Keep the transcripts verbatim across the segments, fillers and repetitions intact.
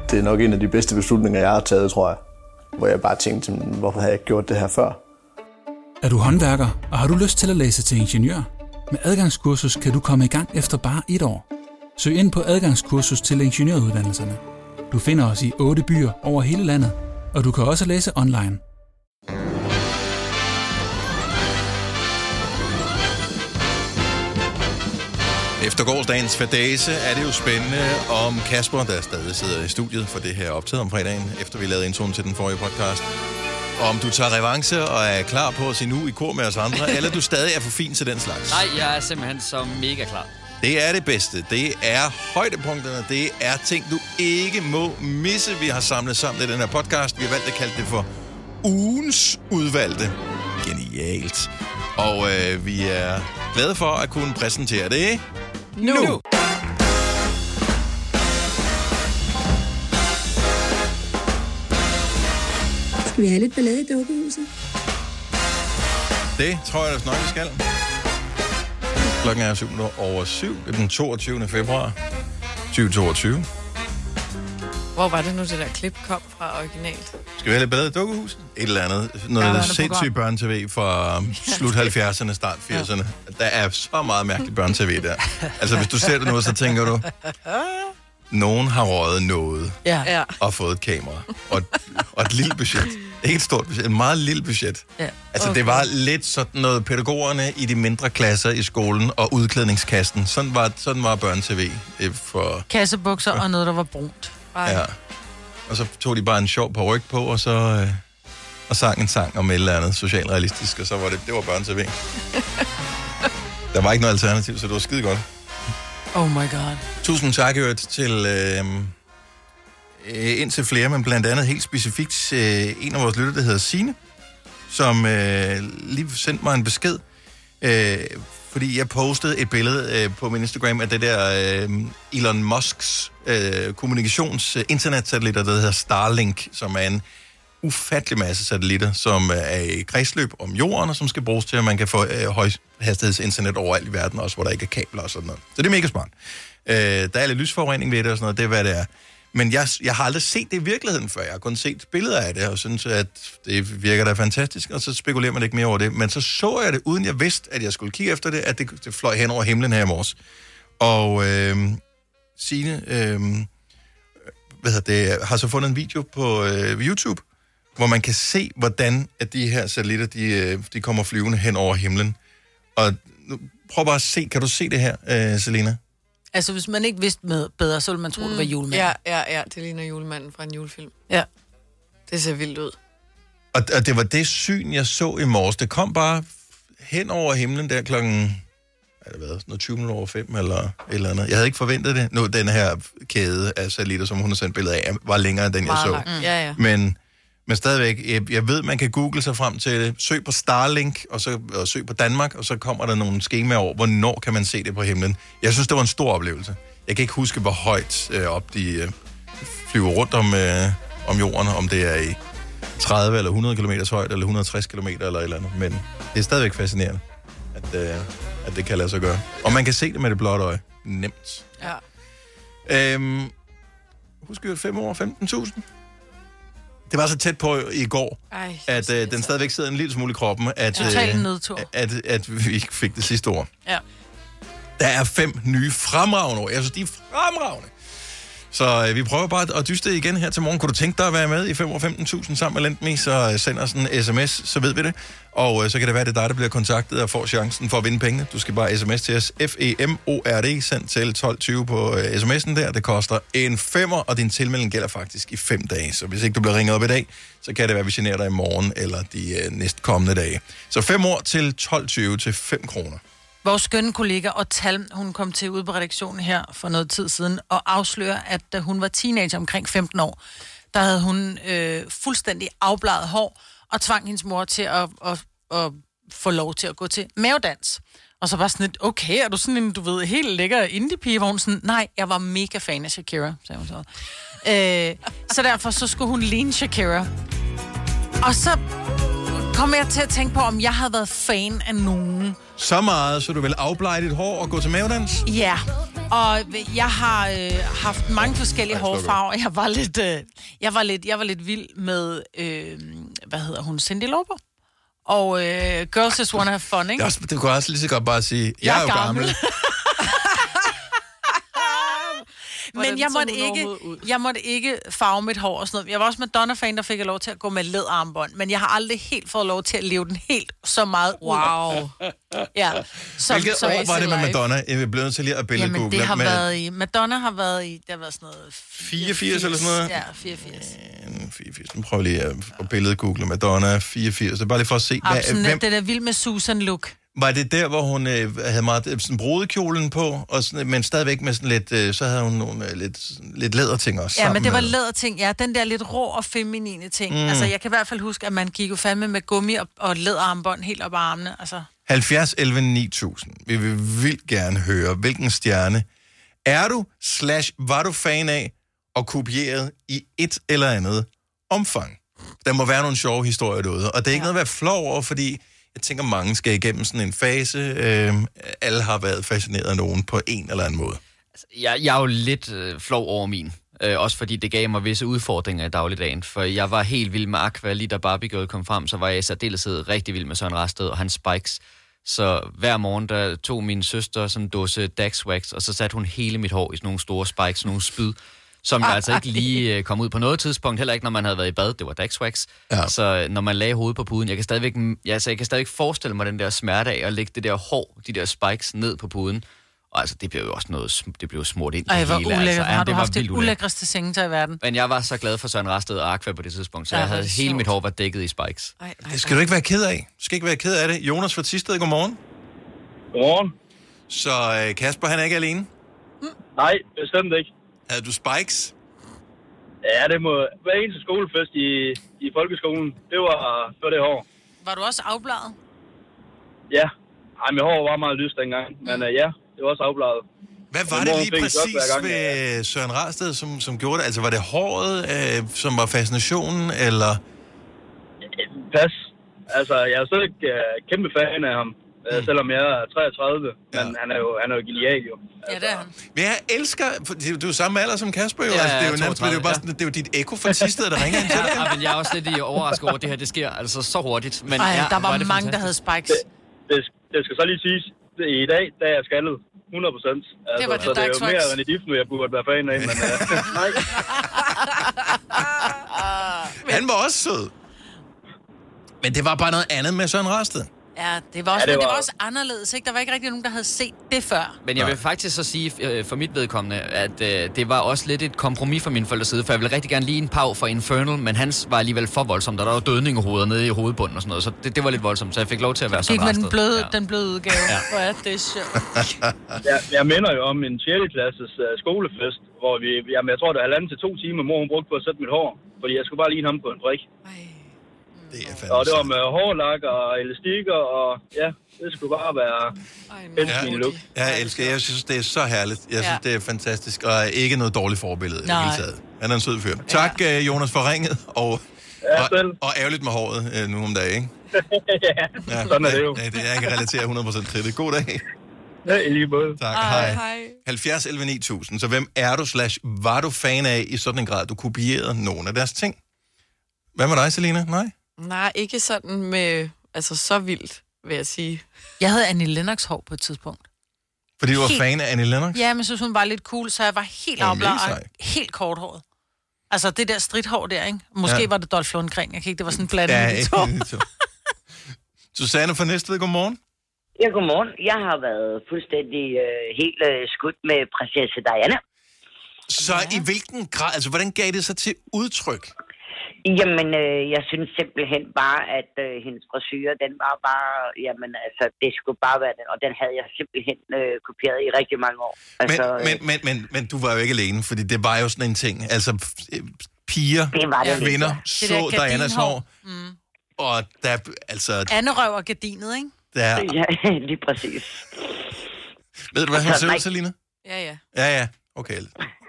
det er nok en af de bedste beslutninger, jeg har taget, tror jeg. Hvor jeg bare tænkte, hvorfor har jeg ikke gjort det her før? Er du håndværker, og har du lyst til at læse til ingeniør? Med adgangskursus kan du komme i gang efter bare et år. Søg ind på adgangskursus til ingeniøruddannelserne. Du finder os i otte byer over hele landet, og du kan også læse online. Efter gårsdagens fadæse er det jo spændende om Kasper, der stadig sidder i studiet for det her optaget om fredagen, efter vi lavede introen til den forrige podcast. Om du tager revanche og er klar på at se nu i kor med os andre, eller du stadig er for fin til den slags. Nej, jeg er simpelthen så mega klar. Det er det bedste. Det er højdepunkterne. Det er ting, du ikke må misse. Vi har samlet sammen i den her podcast. Vi har valgt at kalde det for ugens udvalgte. Genialt. Og øh, vi er glade for at kunne præsentere det nu. nu. Skal vi have lidt ballade i dukkehuset? Det tror jeg, der snart vi skal. Klokken er syv over syv. Det er den toogtyvende februar tyve toogtyve. Hvor var det nu, det der klip kom fra originalt? Skal vi have lidt ballade i dukkehuset? Et eller andet. Noget ja, sindssygt børne-tv fra slut halvfjerdserne, start firserne. Der er så meget mærkeligt børne-tv der. Altså, hvis du ser det nu, så tænker du, nogen har røget noget ja. og fået et kamera. Og, og et lille budget. Ikke et stort budget, en meget lille budget. Ja. Altså, det var lidt sådan noget pædagogerne i de mindre klasser i skolen og udklædningskasten. Sådan var, sådan var børne-tv for... Kassebukser og noget, der var brunt. Ja. Og så tog de bare en sjov paryk på, og så øh, og sang en sang om et eller andet socialrealistisk, og så var det, det var børne-tv. Der var ikke noget alternativ, så det var skide godt. Oh my god. Tusind tak, Hørt, til øh, øh, indtil flere, men blandt andet helt specifikt øh, en af vores lytter, der hedder Signe, som øh, lige sendte mig en besked, øh, fordi jeg postede et billede øh, på min Instagram af det der øh, Elon Musks øh, kommunikations-internetsatellitter, der hedder Starlink, som er en ufattelig masse satellitter, som er i kredsløb om jorden, og som skal bruges til, at man kan få øh, højhastighedsinternet overalt i verden, også hvor der ikke er kabler og sådan noget. Så det er mega smart. Øh, der er lidt lysforurening ved det og sådan noget, det er hvad det er. Men jeg, jeg har aldrig set det i virkeligheden før. Jeg har kun set billeder af det, og synes, at det virker da fantastisk, og så spekulerer man ikke mere over det. Men så så jeg det, uden jeg vidste, at jeg skulle kigge efter det, at det, det fløj hen over himlen her i morges. Og øh, Signe øh, hvad hedder det, har så fundet en video på øh, YouTube, hvor man kan se, hvordan at de her satellitter, de, de kommer flyvende hen over himlen. Og nu, prøv bare at se, kan du se det her, øh, Selina? Altså, hvis man ikke vidste med bedre, så ville man tro, mm. det var julemanden. Ja, ja, ja, det ligner julemanden fra en julefilm. Ja. Det ser vildt ud. Og, og det var det syn, jeg så i morges. Det kom bare hen over himlen der klokken, er det været, noget tyve minutter over fem, eller et eller andet. Jeg havde ikke forventet det. Nu, den her kæde af satellitter, som hun har sendt billeder af, var længere, end den jeg så. Mm. Ja, ja. Men, men stadigvæk, jeg, jeg ved, man kan google sig frem til det. Søg på Starlink, og, så, og søg på Danmark, og så kommer der nogle skemaer over, hvornår kan man se det på himlen. Jeg synes, det var en stor oplevelse. Jeg kan ikke huske, hvor højt øh, op de øh, flyver rundt om, øh, om jorden, om det er i tredive eller hundrede kilometer højt, eller et hundrede og tres kilometer, eller et eller andet. Men det er stadigvæk fascinerende, at, øh, at det kan lade sig gøre. Og man kan se det med det blotte øje. Nemt. Ja. Øhm, husk jo, fem år, femten tusind. Det var så tæt på i går, Ej, at øh, den stadigvæk sidder en lille smule i kroppen, at, Total øh, nødtur. at, at, at vi ikke fik det sidste ord. Ja. Der er fem nye fremragende ord. Jeg synes, de er fremragende. Så øh, vi prøver bare at dyste igen her til morgen. Kunne du tænke dig at være med i fem år femten tusind sammen med Lendme, så øh, send os en sms, så ved vi det. Og øh, så kan det være, det er dig, der bliver kontaktet og får chancen for at vinde pengene. Du skal bare sms til os. F E M O R D, send til tolv tyve på øh, sms'en der. Det koster en femmer, og din tilmelding gælder faktisk i fem dage. Så hvis ikke du bliver ringet op i dag, så kan det være, at vi generer dig i morgen eller de øh, næstkommende dage. Så fem år til tolv tyve til fem kroner. Vores skønne kollega og Tal, hun kom til ude på redaktionen her for noget tid siden og afslører, at da hun var teenager omkring femten år, der havde hun øh, fuldstændig afbladet hår og tvang hendes mor til at, at, at få lov til at gå til mavedans. Og så var sådan lidt, okay, er du sådan en, du ved, helt lækker indie-pige, hvor hun sådan, nej, jeg var mega fan af Shakira, sagde hun så. Øh, så derfor så skulle hun ligne Shakira. Og så kom jeg til at tænke på, om jeg havde været fan af nogen. Så meget, så du vil afblege dit hår og gå til mavedans? Ja, og jeg har øh, haft mange forskellige hårfarver. Jeg var lidt, øh, jeg var lidt, jeg var lidt vild med, øh, hvad hedder hun, Cyndi Lauper. Og øh, Girls Just Wanna Have Fun, ikke? Det, også, det kunne også lige så godt bare sige, jeg, jeg er jo gammel. gammel. Men jeg måtte, ikke, jeg måtte ikke farve mit hår og sådan noget. Jeg var også Madonna-fan, der fik jeg lov til at gå med læderarmbånd. Men jeg har aldrig helt fået lov til at leve den helt så meget ud. Wow. Ja. Som, Hvilket som år var det med Madonna? Jeg er blevet til lige at billedet Jamen, det har med... været i... Madonna har været i... Det har været sådan noget... fireogfirs eller sådan noget? Ja, fireogfirs. fireogfirs. Nu prøver lige at billedgoogle Madonna fireogfirs. Så bare lige for at se... Hvad, sådan, hvem... Det der vild med Susan look. Var det der, hvor hun øh, havde meget sådan brudekjolen på, og sådan, men stadigvæk med sådan lidt, øh, så havde hun nogle øh, lidt, lidt læderting også. Ja, men det var med... læderting, ja. Den der lidt rå og feminine ting. Mm. Altså, jeg kan i hvert fald huske, at man gik jo fandme med gummi og, og læderarmbånd helt op ad armene. Altså. halvfjerds elleve ni tusind. Vi vil vildt gerne høre, hvilken stjerne er du, slash var du fan af, og kopieret i et eller andet omfang. Der må være nogle sjove historier derude, og det er ikke ja. noget at være flov over, fordi jeg tænker, mange skal igennem sådan en fase. Øh, alle har været fascineret af nogen på en eller anden måde. Altså, jeg, jeg er jo lidt øh, flov over min. Øh, også fordi det gav mig visse udfordringer i dagligdagen. For jeg var helt vild med Aqua. Lige da Barbie Girl kom frem, så var jeg i særdeleshed rigtig vild med Søren Rasted og hans spikes. Så hver morgen, der tog min søster sådan en dåse Dax Wax, og så satte hun hele mit hår i sådan nogle store spikes, sådan nogle spyd, som jeg altså ikke lige kom ud på noget tidspunkt, heller ikke når man havde været i bad, det var Daxwax. Ja. Så når man lagde hovedet på puden, jeg kan stadigvæk, altså, jeg kan stadigvæk forestille mig den der smerte af at lægge det der hår, de der spikes ned på puden. Og altså, det blev jo også noget, det blev smurt ind i hele. Ej, hvor ulækkert. Altså, har du haft det ulækreste sengetøj i verden? Men jeg var så glad for Søren Rasted og Aqua på det tidspunkt, så ja, jeg havde hele mit hår var dækket i spikes. Ej, ej, det skal ej. du ikke være ked af. Du skal ikke være ked af det. Jonas fra Thisted, godmorgen. Godmorgen. Så Kasper, han er ikke alene? Mm. Nej, bestemt ikke. Havde du spikes? Ja, det må hver eneste skolefest i, i folkeskolen. Det var for det hår. Var du også afbladet? Ja. Ej, mit hår var meget lyst dengang. Men uh, ja, det var også afbladet. Hvad var det lige præcis ved Søren Rasted, som, som gjorde det? Altså, var det håret, øh, som var fascinationen, eller? Pas. Altså, jeg er stadig uh, kæmpe fan af ham. Mm. Selvom jeg er treogtredive, ja. Men han er jo, han er jo genial, jo. Altså. Ja, det er han. Men jeg elsker, du er samme alder som Kasper, jo. Ja, altså, det er jo nærmest, det er jo bare sådan, det er jo dit ekko fra Thisted, der ringer ind til dig. Ja, men jeg er også lidt overrasket over, at det her, det sker altså så hurtigt. Men Ej, ja, der var, var mange, fantastisk. der havde spikes. Det, det, det skal så lige siges, i dag, der er jeg skaldet. hundrede procent. Altså, det var det, så det er jo mere René Difno, jeg burde være fan af, men uh, nej. Han var også sød. Men det var bare noget andet med Søren Rasted. Ja, det var også, ja, det var... det var også anderledes, ikke? Der var ikke rigtig nogen, der havde set det før. Men jeg vil faktisk så sige, øh, for mit vedkommende, at øh, det var også lidt et kompromis fra min forældres side, for jeg ville rigtig gerne lige en pav for Infernal, men hans var alligevel for voldsomt, og der var dødningehoveder nede i hovedbunden og sådan noget, så det, det var lidt voldsomt, så jeg fik lov til at være sådan rastet. Den bløde, ja. den bløde udgave. Ja. Hvor er det sjovt. jeg, jeg minder jo om min sjette klasses uh, skolefest, hvor vi, jamen, jeg tror, det er halvanden til to timer, mor hun brugte på at sætte mit hår, fordi jeg skulle bare ligne ham på en brik. Ej. Det er og det var med hårlak og elastikker, og ja, det skulle bare være ja, min look. Jeg elsker, jeg synes, det er så herligt. Jeg synes, ja. det er fantastisk, og ikke noget dårligt forbillede Nej. i hele taget. Han er en sød fyr. Ja. Tak, Jonas, for ringet, og, ja, og, og ærgerligt med håret nu om dagen, ikke? ja, ja, sådan er det jo. Ja, det er jeg kan relatere hundrede procent til det. God dag. Ja, i lige måde. Tak, hej. hej. halvfjerds elleve ni tusind. Så hvem er du, slash, var du fan af i sådan en grad, du kopierede nogle af deres ting? Hvad med dig, Selina? Nej? Nej, ikke sådan med, altså så vildt, vil jeg sige. Jeg havde Annie Lennox hår på et tidspunkt. Fordi du var helt... fan af Annie Lennox? Ja, men så synes hun var lidt cool, så jeg var helt afbladet og helt korthåret. Altså det der stridthår der, ikke? Måske ja. var det Dolph Lundgren, jeg kan ikke, det var sådan en blanding ja, af de to. Susanne fra Næstved, godmorgen. Ja, godmorgen. Jeg har været fuldstændig øh, helt øh, skudt med prinsesse Diana. Så ja. i hvilken grad, altså hvordan gav det sig til udtryk? Jamen, øh, jeg synes simpelthen bare, at øh, hendes frisyre, den var bare, jamen altså, det skulle bare være den, og den havde jeg simpelthen øh, kopieret i rigtig mange år. Altså, men, men, men, men, men du var jo ikke alene, fordi det var jo sådan en ting, altså piger, det det kvinder, ja. så Dianas hår, mm. og der, altså... Anderøv og gardinet, ikke? Der, ja, lige præcis. Ved du, hvad han ser ud, Selina? Ja, ja. Ja, ja, okay.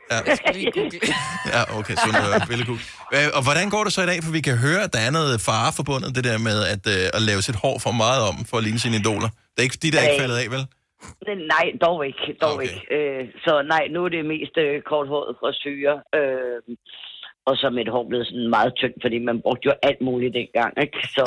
Ja, ja okay, så er billedkugel. Og hvordan går det så i dag? For vi kan høre, at der er noget fare forbundet, det der med at, øh, at lave sit hår for meget om, for at ligne sine idoler. Det er ikke, de der er ikke faldet af, vel? Nej, dog ikke. Dog okay. ikke. Øh, så nej, nu er det mest øh, korthåret frisyrer. Øh, og så mit hår blevet sådan meget tyndt, fordi man brugte jo alt muligt dengang, ikke? Så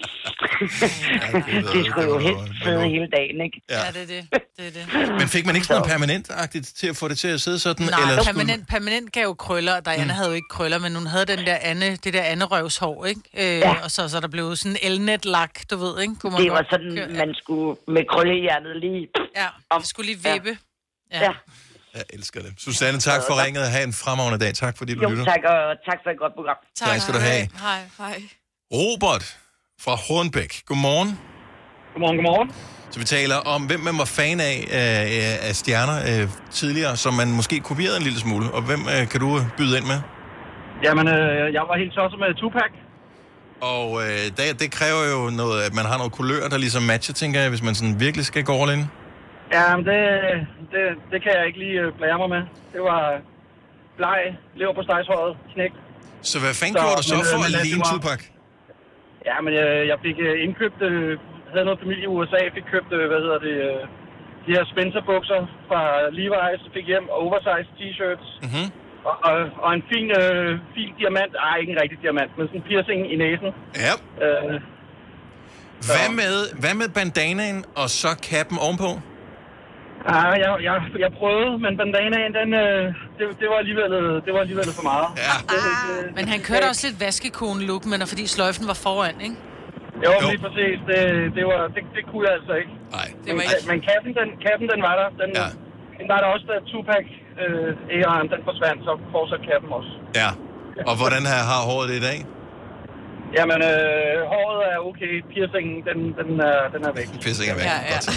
ja, det skulle jo helt sidde hele dagen, ikke? Ja, ja det, er det. det er det. Men fik man ikke sådan noget permanent-agtigt til at få det til at sidde sådan? Nej, eller permanent, skulle... permanent gav jo krøller, og Diana mm. havde jo ikke krøller, men hun havde den der Anne, det der Anne-røvshår, ikke? Øh, ja. Og så, så der blev sådan elnet-lak, du ved, ikke? Kunne man det var sådan, køre, ja. Man skulle med krøllehjernet lige... Ja, det skulle lige vippe. Ja. ja. Jeg elsker det. Susanne, tak for ringet og have en fremragende dag. Tak fordi du jo, lytter. tak, og tak for et godt program. Tak, tak skal du have. Hej, hej. Robert fra Hornbæk. Godmorgen. Godmorgen, godmorgen. Så vi taler om, hvem man var fan af, af, af stjerner øh, tidligere, som man måske kopierede en lille smule. Og hvem øh, kan du byde ind med? Jamen, øh, jeg var helt tosset med Tupac. Og øh, det, det kræver jo noget, at man har noget kulør, der ligesom matcher, tænker jeg, hvis man sådan virkelig skal gå all in. Ja, men det, det, det kan jeg ikke lige blære mig med. Det var bleg, lever på stejshåret, knæk. Så hvad fanden så, gjorde du så men, for men, at ligne Tupac? Ja, men jeg, jeg fik indkøbt, havde noget familie i U S A, fik købt, hvad hedder det, de her Spencer-bukser fra Levi's, fik hjem oversized t-shirts. Mm-hmm. Og, og, og en fin, øh, fin diamant, ej ikke en rigtig diamant, men sådan en piercing i næsen. Ja. Øh, hvad, med, hvad med bandanaen og så kappen ovenpå? Ja, jeg, jeg, jeg prøvede, men bandanaen, den, øh, det, det, var alligevel, det var alligevel for meget. Ja. Det, det, men han kørte også lidt vaskekone-look, men fordi sløjfen var foran, ikke? Jo, jo. Lige præcis. Det, det, var, det, det kunne jeg altså ikke. Nej. Men, men kappen, den, kappen, den var der. Den, ja. den var der også, da Tupac øh, æren, den forsvandt, så fortsatte kappen også. Ja. Og hvordan har, har håret det i dag? Jamen, øh, håret er okay. Piercingen, den, den, er, den er væk. Piercingen er væk. Ja, ja.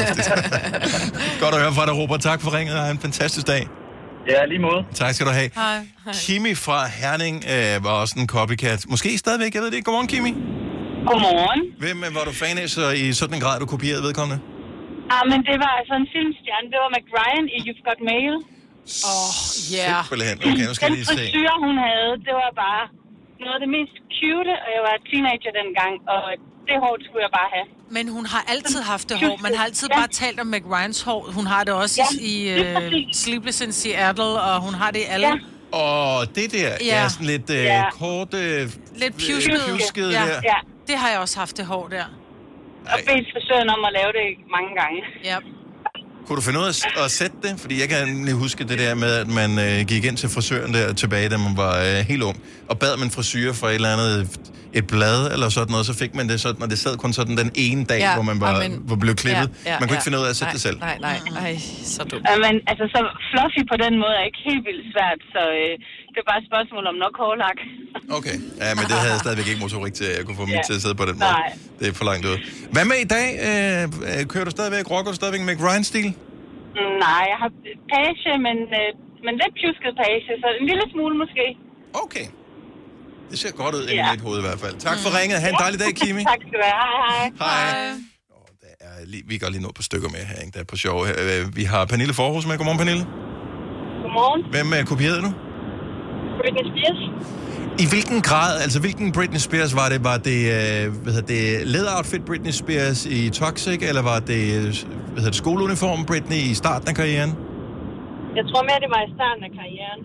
Godt. Godt at høre fra dig, Robert. Tak for ringet, og have en fantastisk dag. Ja, lige måde. Tak skal du have. Hej. Kimi fra Herning øh, var også en copycat. Måske stadigvæk, jeg ved det ikke. Godmorgen, Kimi. Godmorgen. Hvem var du fan af, så i sådan en grad, du kopierede vedkommende? Ah, men det var altså en filmstjerne. Det var Meg Ryan i You've Got Mail. Åh, oh, ja. Yeah. Simpelthen. Okay, nu skal jeg lige se. Den frisyr, hun havde, det var bare noget af det mest cute, og jeg var teenager dengang, og det hår skulle jeg bare have. Men hun har altid haft det hår. Man har altid ja. bare talt om Meg Ryans hår. Hun har det også ja, i uh, Sleepless in Seattle, og hun har det i alle. Ja. Og det der ja. er sådan lidt uh, ja. kort... Uh, lidt pjusket. pjusket ja. der. Ja. Det har jeg også haft, det hår der. Og bedt frisøren om at lave det mange gange. Ja. Kunne du finde ud af at sætte det? Fordi jeg kan huske det der med, at man øh, gik ind til frisøren der tilbage, da man var øh, helt ung, og bad man frisyrer for et eller andet, et blad eller sådan noget, så fik man det sådan, og det sad kun sådan den ene dag, ja, hvor man var, men, var blevet klippet. Ja, ja, man kunne ja. ikke finde ud af at sætte nej, det selv. Nej, nej, nej, så dumt. Ja, men altså, så fluffy på den måde er ikke helt vildt svært, så øh, det er bare et spørgsmål om nok hårlak. Okay, ja, men det havde jeg stadigvæk ikke motorik til, at jeg kunne få mit ja. til at sidde på den måde. Nej. Det er for langt ud. Hvad med i dag? Øh, kører du stadigvæk, rocker du stadigvæk med Ryan-stil? Nej, jeg har page, men, øh, men lidt pjusket page, så en lille smule måske. Okay. Det ser godt ud ja. i mit hoved i hvert fald. Tak for ringet. Ha' en dejlig dag, Kimi. Tak skal du have. Hej, hej. Hej. Oh, der er lige, vi går lige nå på stykker med her, ikke? Der er på sjov her. Vi har Pernille Forhus med. Godmorgen, Pernille. Godmorgen. Hvem uh, kopierede du? Britney Spears. I hvilken grad, altså hvilken Britney Spears var det? Var det, øh, hvad hedder det, læderoutfit Britney Spears i Toxic, eller var det, hvad hedder det, skoleuniform Britney i starten af karrieren? Jeg tror mere, det var i starten af karrieren.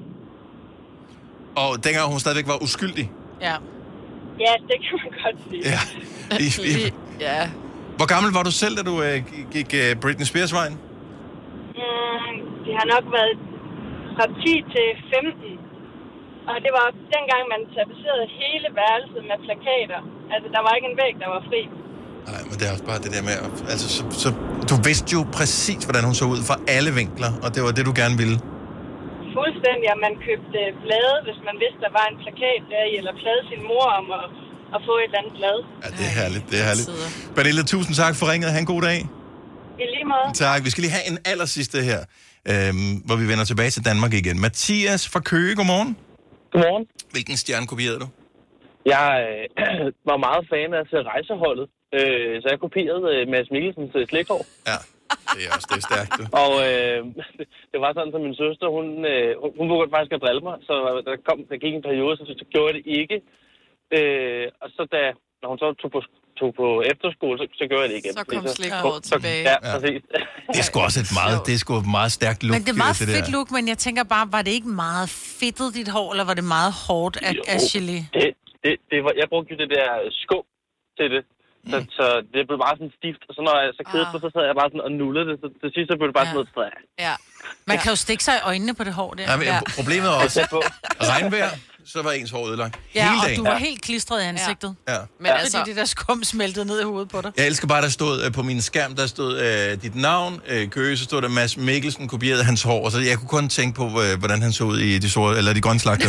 Og dengang hun stadigvæk var uskyldig? Ja. Ja, det kan man godt sige. Ja. I, i, ja. Hvor gammel var du selv, da du øh, gik øh, Britney Spears-vejen? Mm, det har nok været fra ti til femten. Og det var dengang, man tapecerede hele værelset med plakater. Altså, der var ikke en væg, der var fri. Nej, men det er også bare det der med... Altså, så, så, du vidste jo præcis, hvordan hun så ud fra alle vinkler, og det var det, du gerne ville. Fuldstændig, at man købte blade, hvis man vidste, der var en plakat der, eller plade sin mor om at, at få et eller andet blad. Ja, det er herligt, det er herligt. Pernille, tusind tak for ringet. Ha' en god dag. I lige måde. Tak. Vi skal lige have en allersidste her, øhm, hvor vi vender tilbage til Danmark igen. Mathias fra Køge, godmorgen. Godmorgen. Hvilken stjerne kopierede du? Jeg øh, var meget fan af rejseholdet, øh, så jeg kopierede øh, Mads Mikkelsens øh, slægthår. Ja. Det er også det er stærkt. Og øh, det var sådan, at min søster, hun, øh, hun begyndte faktisk at drille mig, så der, kom, der gik en periode, så, så gjorde jeg det ikke. Øh, og så da når hun så tog på, tog på efterskole, så, så gjorde jeg det igen. Så kom slikåret så, tilbage. Ja, præcis. Det er sgu også et meget, det er sgu et meget stærkt look. Men det er meget det fedt der. look, men jeg tænker bare, var det ikke meget fedtet dit hår, eller var det meget hårdt af, af gelé? Det, det, det var, jeg brugte jo det der skub til det. Så, mm. så det blev bare sådan stift, og så når jeg så kedede, ah. så sad jeg bare sådan og nullede det, så til sidst så blev det bare ja. sådan noget. Ja. Man kan jo stikke sig i øjnene på det hår der. Ja, men, ja. Problemet er også, regnvejr, så var ens hår ødelagt. Ja, hele og dagen. du var helt klistret i ansigtet. Ja. Men ja. Altså, fordi det der skum smeltede ned i hovedet på dig. Jeg elsker bare, der stod uh, på min skærm, der stod uh, dit navn, uh, Køge, så stod der Mads Mikkelsen, kopierede hans hår, og så jeg kunne kun tænke på, uh, hvordan han så ud i de sorte, eller de grønne slagter.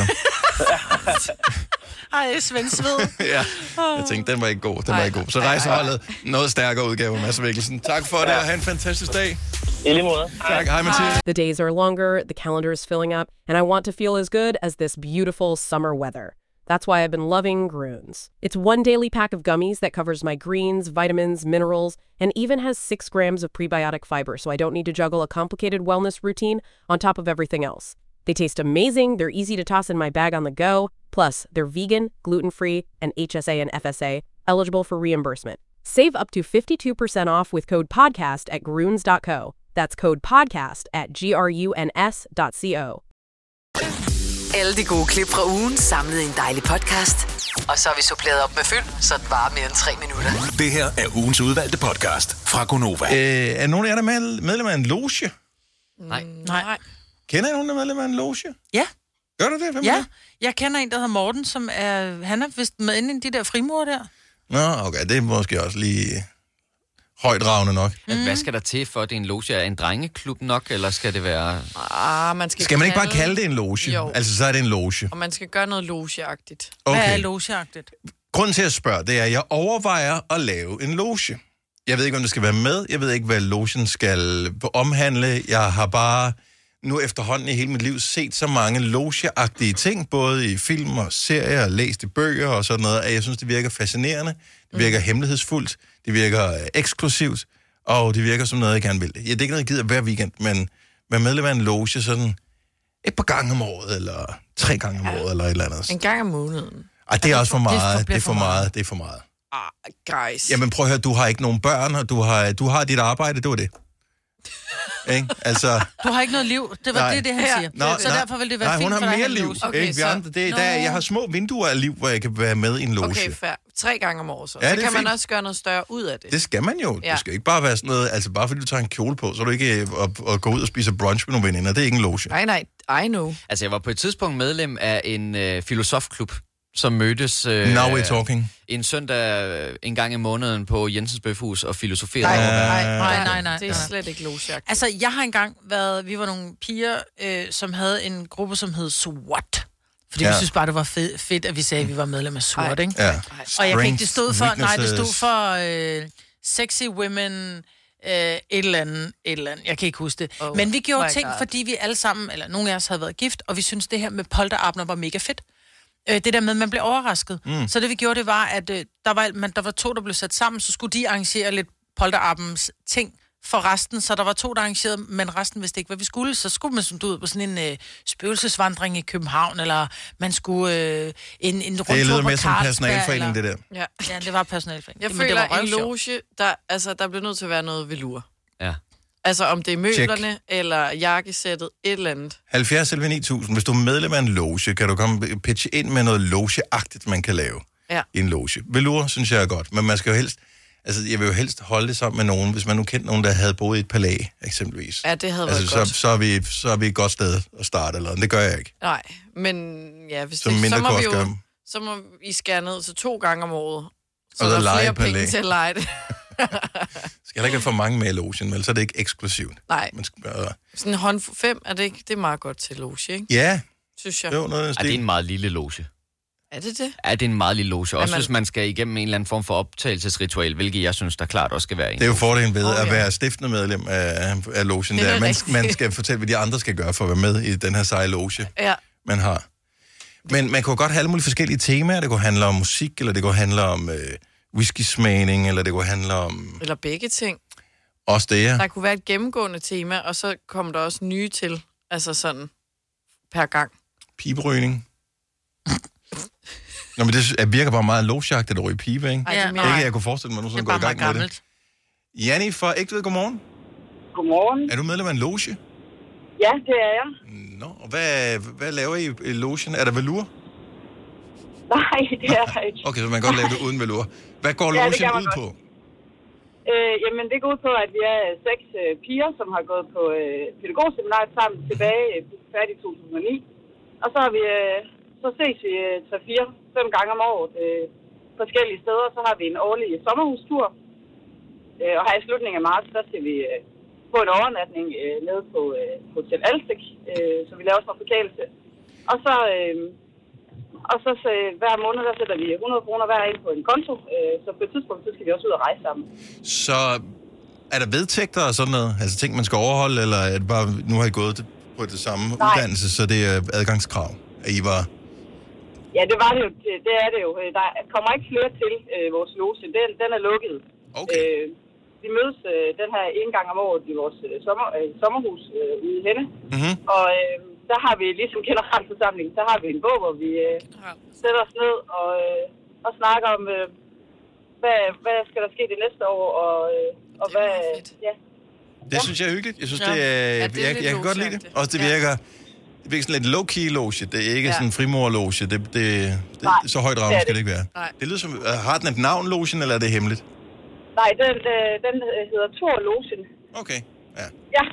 Ej, Svend Sved. Ja, jeg tænkte, den var ikke god, den var ikke god. Så rejseholdet, noget stærkere udgave, Mads Mikkelsen. Tak for det, og have en fantastisk dag. I lige måde. Tak, hej Mathias. The days are longer, the calendar is filling up, and I want to feel as good as this beautiful summer weather. That's why I've been loving Grüns. It's one daily pack of gummies that covers my greens, vitamins, minerals, and even has six grams of prebiotic fiber, so I don't need to juggle a complicated wellness routine on top of everything else. They taste amazing, they're easy to toss in my bag on the go, plus they're vegan, gluten-free, and H S A and F S A, eligible for reimbursement. Save up to fifty-two percent off with code PODCAST at Grüns dot co. That's code PODCAST at G R U N S dot co. Alle de gode klip fra ugen samlet i en dejlig podcast. Og så har vi suppleret op med fyld, så det varer mere end tre minutter. Det her er ugens udvalgte podcast fra Gonova. Øh, er nogen af jer, der er medlem af en loge? Nej. Nej. Kender I nogen, der er medlem af en loge? Ja. Gør du det? Hvem ja, er det? Jeg kender en, der hedder Morten, som er... Han er vist med inde i de der frimure der. Nå, okay, det er måske også lige højdragende nok. Mm. Hvad skal der til for, at det er en loge? Er en drengeklub nok, eller skal det være... Ah, man skal skal man kalde... ikke bare kalde det en loge? Jo. Altså, så er det en loge. Og man skal gøre noget logeagtigt. Okay. Hvad er logeagtigt? Grunden til at spørge, det er, at jeg overvejer at lave en loge. Jeg ved ikke, om det skal være med. Jeg ved ikke, hvad logen skal omhandle. Jeg har bare nu efterhånden i hele mit liv set så mange logeagtige ting, både i film og serier, og læst i bøger og sådan noget, at jeg synes, det virker fascinerende, det virker mm. hemmelighedsfuldt, det virker eksklusivt, og det virker som noget, jeg gerne vil. Ja, det er ikke noget, jeg gider hver weekend, men være medlem af en loge sådan et par gange om året, eller tre gange om året, eller et eller andet. En gang om måneden. Ej, det er også for meget, det er for meget, det er for meget. Ah, guys. Jamen prøv at høre, du har ikke nogen børn, og du har, du har dit arbejde, det var det. Ikke? Altså... Du har ikke noget liv. Det var nej. det, det han siger. Nå, så nej, derfor vil det være nej, fint hun for har dig mere liv. Okay, ikke? Vi så... andre, det, der, jeg har små vinduer af liv, hvor jeg kan være med i en loge. Okay, fair. Tre gange om året så. Ja, så kan fint. man også gøre noget større ud af det. Det skal man jo. Ja. Det skal ikke bare være sådan noget, altså bare fordi du tager en kjole på, så er du ikke at, at gå ud og spise brunch med nogle veninder. Det er ikke en loge. Nej, nej, I know. Altså, jeg var på et tidspunkt medlem af en øh, filosofklub, som mødtes øh, Now we're talking. en søndag øh, en gang i måneden på Jensens Bøfhus og filosoferede. Nej, over, nej, nej, nej, nej. Det er slet ikke logeagtigt. Altså, jeg har engang været, vi var nogle piger, øh, som havde en gruppe, som hed SWAT. Fordi ja. vi synes bare, det var fed, fedt, at vi sagde, at vi var medlem af SWAT, ikke? Ja. Og jeg kan ikke, det stod for, nej, det stod for øh, sexy women, øh, et eller andet, et eller andet. Jeg kan ikke huske det. Oh, Men vi gjorde ting, God. fordi vi alle sammen, eller nogle af os havde været gift, og vi synes det her med polterabner var mega fedt. Øh, det der med, at man blev overrasket. Mm. Så det vi gjorde, det var, at øh, der, var, man, der var to, der blev sat sammen, så skulle de arrangere lidt polterabens ting for resten, så der var to, der arrangerede, men resten vidste ikke, hvad vi skulle. Så skulle man sådan ud på sådan en øh, spøgelsesvandring i København, eller man skulle øh, en, en rundtur på Carlsberg. Det lyder mere som personalforening, det der. Ja, ja det var personalforening. Jeg men føler, det var en loge, der, altså, der bliver nødt til at være noget velur. Ja. Altså, om det er møblerne, Check. eller jakkesættet, et eller andet. halvfjerds elleve ni tusind. Hvis du er medlem af en loge, kan du komme pitche ind med noget logeagtigt, man kan lave ja. i en loge. Velur, synes jeg er godt, men man skal jo helst... Altså, jeg vil jo helst holde det sammen med nogen, hvis man nu kendte nogen, der havde boet i et palæ, eksempelvis. Ja, det havde altså, været så, godt. Så er, vi, så er vi et godt sted at starte, eller det gør jeg ikke. Nej, men ja, hvis så det, så må vi jo, gøre. så må vi skære ned til to gange om året. Så og der er flere palæ. penge til at lege det. Skal heller ikke have for mange med i logen, vel? Så er det ikke eksklusivt. Nej. Man skal, uh... Sådan en hånd fem, er det ikke? Det er meget godt til loge, ikke? Ja. Synes jeg. Jo, noget Ej, det er en meget lille loge. Er det det? Ja, det er en meget lille loge. Også man... hvis man skal igennem en eller anden form for optagelsesritual, hvilket jeg synes, der klart også skal være en. Det er jo fordelen ved oh, at ja. være stiftende medlem af, af logen. Der. Man, man skal fortælle, hvad de andre skal gøre for at være med i den her seje loge, ja. man har. Men man kunne godt have alle mulige forskellige temaer. Det kunne handle om musik, eller det kunne handle om øh, whisky-smagning, eller det kunne handle om... Eller begge ting. Også det, ja. Der kunne være et gennemgående tema, og så kom der også nye til, altså sådan per gang. Piberygning. Nå, men det virker bare meget logeagtigt at ryge pibe, ikke? Ej, det er mere- Ikke, jeg kunne forestille mig, at nu sådan gå i gang med det. Janni fra Ægtved, godmorgen. Godmorgen. Er du medlem af en loge? Ja, det er jeg. Nå, og hvad, hvad laver I i logen? Er der velur? Nej, det er der ikke. Okay, så man kan godt lave det uden velur. Hvad går Ja, det logen kan man ud godt. på? Øh, jamen, det går ud på, at vi er seks øh, piger, som har gået på øh, pædagogseminaret sammen tilbage øh, færdig i to tusind og ni. Og så har vi, øh, så ses vi øh, tre, fire, fem gange om året øh, forskellige steder. Så har vi en årlig sommerhustur. Øh, og her i slutningen af marts, der skal vi øh, på en overnatning øh, nede på øh, Hotel Alstik, øh, så vi laver sådan en forkælelse. Og så, øh, og så øh, hver måned, der sætter vi hundrede kroner hver ind på en konto. Øh, så på et tidspunkt, så skal vi også ud og rejse sammen. Så er der vedtægter og sådan noget? Altså ting, man skal overholde, eller er det bare, nu har I gået på det samme Nej. uddannelse, så det er adgangskrav, at I var... Ja, det var det jo. Det, det er det jo. Der kommer ikke flere til øh, vores loge. Den, den er lukket. Okay. Øh, vi mødes øh, den her en gang om året i vores øh, sommer, øh, sommerhus øh, ude i Henne. Mm-hmm. Og øh, der har vi ligesom generalforsamling, der har vi en bog, hvor vi øh, sætter os ned og, øh, og snakker om, øh, hvad, hvad skal der ske det næste år, og, øh, og hvad... Ja. Det synes jeg er hyggeligt. Jeg synes, Ja. det er... Ja, Jeg, det er jeg, lidt jeg kan godt lide det. logeagtigt. Også det virker... Det virker sådan lidt low-key loge. Det er ikke Ja. sådan en frimor-loge. Det, det, det, Nej, så højt ramme det er skal det. det ikke være. Nej. Det lyder som... Har den et navn, logen, eller er det hemmeligt? Nej, den, øh, den hedder Thor Logen. Okay, ja. Ja.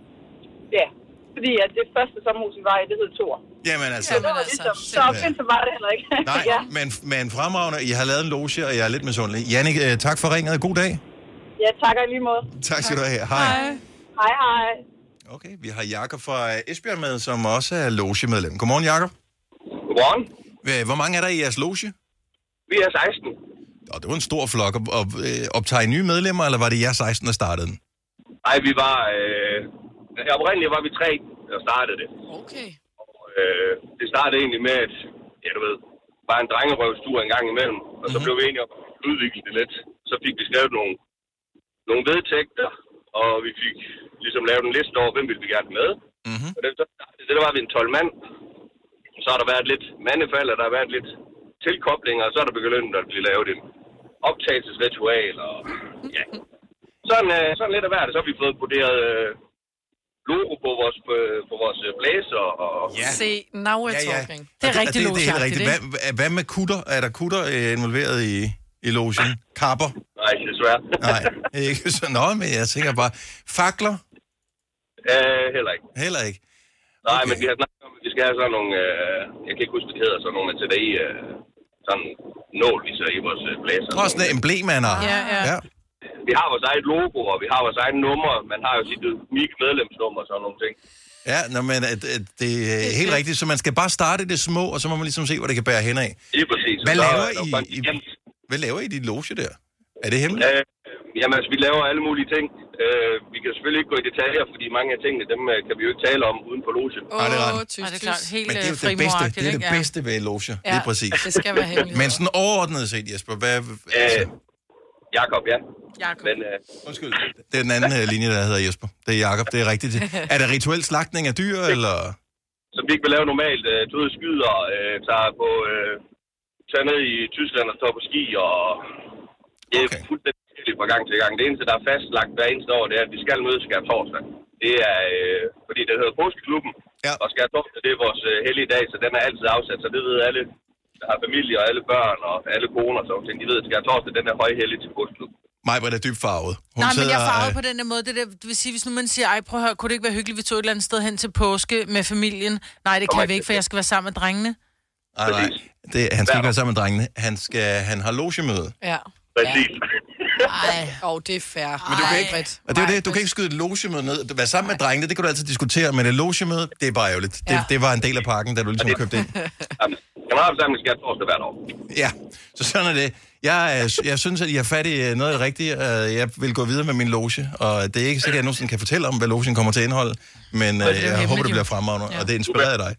Ja. Fordi at det første sommerhus, vi var i, det hed Thor. Jamen altså... Så, ligesom, så opfindsomt var det heller ikke. Nej, ja. men, men fremragende. I har lavet en loge, og jeg er lidt misundelig. Jannik, øh, tak for ringet. God dag. ja, takker i lige måde. Tak skal du have. Hej. Hej, hej. Okay, vi har Jakob fra Esbjerg med, som også er logemedlem. Godmorgen, Jakob. Godmorgen. Hvor mange er der i jeres loge? Vi er seksten. Og det var en stor flok. Og, og, øh, optager I nye medlemmer, eller var det jer seksten, der startede den? Nej, vi var... Øh, oprindeligt var vi tre, der startede det. Okay. Og, øh, det startede egentlig med, at, ja du ved, bare en drengerøvstur en gang imellem. Og så Mm-hmm. blev vi enige om at udvikle det lidt. Så fik vi skrevet nogle, nogle vedtægter, og vi fik ligesom lavet en liste over, hvem ville vi gerne med. Mm-hmm. Og det, det der var vi en tolv mand. Så har der været lidt mandefald, og der har været lidt tilkoblinger, og så er der begyndt at blive lavet en optagelsesritual, og ja. Sådan, øh, sådan lidt af hvert, så har vi fået broderet øh, logo på vores, på, på vores øh, blæser, og... Ja. Se, now we're Ja, ja. talking. Og og det, det er helt rigtigt. Hvad, hvad- hvad med kutter? Er der kutter øh, involveret i, i logen? Kapper? Nej, desværre. Nej, ikke så noget, men jeg tænker bare... Fakler? Øh, heller ikke. Heller ikke? Nej, okay. Men vi har snakket om, at vi skal have sådan nogle... Øh, jeg kan ikke huske, hvad det hedder, sådan nogle, man sætter i... Øh, sådan nål, vi sætter i vores øh, blæser. Også sådan et emblem, man har. Ja, ja. ja. Vi har vores eget logo, og vi har vores eget nummer. Man har jo sit unikke medlemsnummer og sådan nogle ting. Ja, nå, men at, at det er helt rigtigt, så man skal bare starte det små, og så må man ligesom se, hvor det kan bære hen af. Lige præcis. Hvad Så laver er der I, jo faktisk i, igen- hvad laver I i dit loge der? Er det hemmeligt? Øh, jamen, altså, vi laver alle mulige ting. Øh, vi kan selvfølgelig ikke gå i detaljer, fordi mange af tingene, dem øh, kan vi jo ikke tale om uden for logen. Ej, det er ret. Tys, det er klart, helt Men det er jo øh, det bedste, frimoragtigt, det er det ikke? Ja. bedste ved en loge. Ja, Det er præcis. det skal være hemmeligt. Men sådan overordnet set, Jesper, hvad... Altså, Jakob, ja. Jakob. Men, øh, Undskyld, det er den anden øh, linje, der hedder Jesper. Det er Jakob, det er rigtigt. Er der rituel slagtning af dyr, eller... som vi ikke vil lave normalt, øh, du ved, skyder, øh, tager på, øh, tager ned i Tyskland og står på ski, og det er okay. Fuldstændig forskelligt fra gang til gang. Det eneste, der er fastlagt hver eneste år, det er, at vi skal mødes skær torsdag. Det er, øh, fordi det hedder Påskeklubben, ja. Og skær torsdag, det er vores øh, hellige dag, så den er altid afsat, så det ved alle, der har familie og alle børn og alle koner og sådan ting. De ved, at skær torsdag, den er højhellig til Påskeklubben. Mig var det dybt farvet. Hun Nej, men jeg er sidder, farvet øh, på den der måde. Det, der, det vil sige, hvis nu man siger, ej, prøv at høre, kunne det ikke være hyggeligt, vi tog et eller andet sted hen til påske med familien? Nej, det kan vi ikke, for jeg skal være sammen med drengene. Nej, nej. Det, han skal ikke være sammen med drengene. Han, skal, han har logemøde. Ja. Præcis. Ej, åh, oh, det er fair. Men du kan ikke, og det er jo det, du kan ikke skyde et logemøde ned. At være sammen med drengene, det kan du altid diskutere, men et logemøde, det er bare ærgerligt. Det, Ja. det var en del af pakken, da du ligesom købte ind. Generalforsamling skal torsdag hvert år. Ja, så sådan er det. Jeg, øh, jeg synes, at I har fat i noget af det rigtige. Øh, Jeg vil gå videre med min loge, og det er ikke sikkert, at jeg nogensinde kan fortælle om, hvad logen kommer til at indeholde, men øh, jeg håber, det bliver fremragende, og det er inspireret af dig.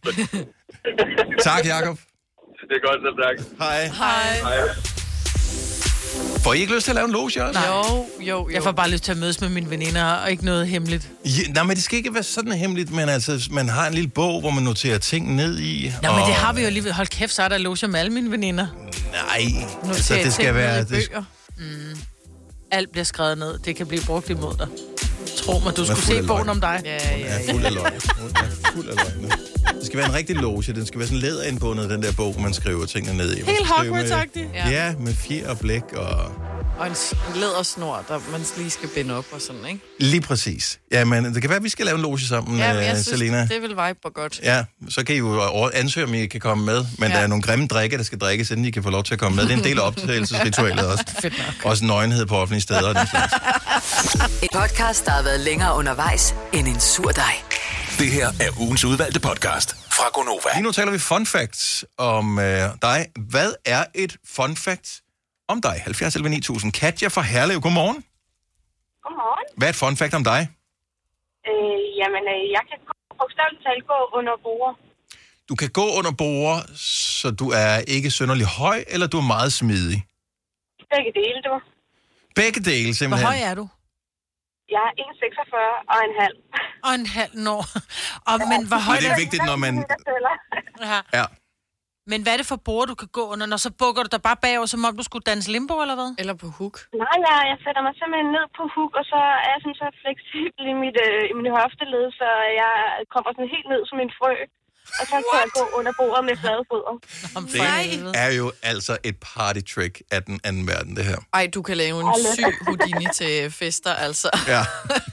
Tak, Jakob. Det er godt, så tak. Hej. Hej. Hej. Får I ikke lyst til at lave en loge også? Nej. Jo, jo, jo. Jeg får bare lyst til at mødes med mine veninder, og ikke noget hemmeligt. Ja, nej, men det skal ikke være sådan hemmeligt, men altså, man har en lille bog, hvor man noterer ting ned i. Nå, og... men det har vi jo alligevel. Hold kæft, så er der loge med alle mine veninder. Nej, altså, det skal være... Det... Mm. Alt bliver skrevet ned. Det kan blive brugt imod dig. Tro mig, du skulle se bogen om dig. Ja, ja, ja. Ja, fuld af løgn. Fuld af løgn. Det skal være en rigtig loge. Den skal være sådan læderindbundet, den der bog, hvor man skriver tingene ned i. Helt Hogwarts-agtigt. Ja. Ja, med fjer og blæk og... Og en, en lædersnor, der man lige skal binde op og sådan, ikke? Lige præcis. Ja, men det kan være, at vi skal lave en loge sammen, Ja, men jeg uh, synes, Selena. det vil vibe på godt. Ja, så kan I jo ansøge, om I kan komme med. Men Ja. der er nogle grimme drikke, der skal drikkes, inden I kan få lov til at komme med. Det er en del af optagelsesritualet også. Også nøgenhed på offentlige steder. Og den slags. En podcast, der har været længere undervejs end en sur dej. Det her er ugens udvalgte podcast fra Gonova. Lige nu taler vi fun facts om øh, dig. Hvad er et fun fact om dig? halvfjerds elleve ni tusind. Katja fra Herlev, godmorgen. Godmorgen. Hvad er et fun fact om dig? Øh, jamen, øh, jeg kan bogstaveligt talt gå under bord. Du kan gå under borde, så du er ikke synderlig høj, eller du er meget smidig? Begge dele, du. Begge dele, simpelthen. Hvor høj er du? Jeg er en komma seksogfyrre og en halv. Og en halv år. Og, men hvor højt Og det er vigtigt, når man... Ja. Ja. Men hvad er det for bord, du kan gå under? Når så bukker du dig bare bagover, som om du skulle danse limbo, eller hvad? Eller på hook. Nej, jeg, jeg sætter mig simpelthen ned på hook, og så er jeg sådan så fleksibel i mit, øh, i mit hofteled, så jeg kommer sådan helt ned som en frø. Og så kan jeg gå under bordet med flade fødder. Det er jo altså et party trick af den anden verden, det her. Ej, du kan lave en syg Houdini til fester, altså. Ja.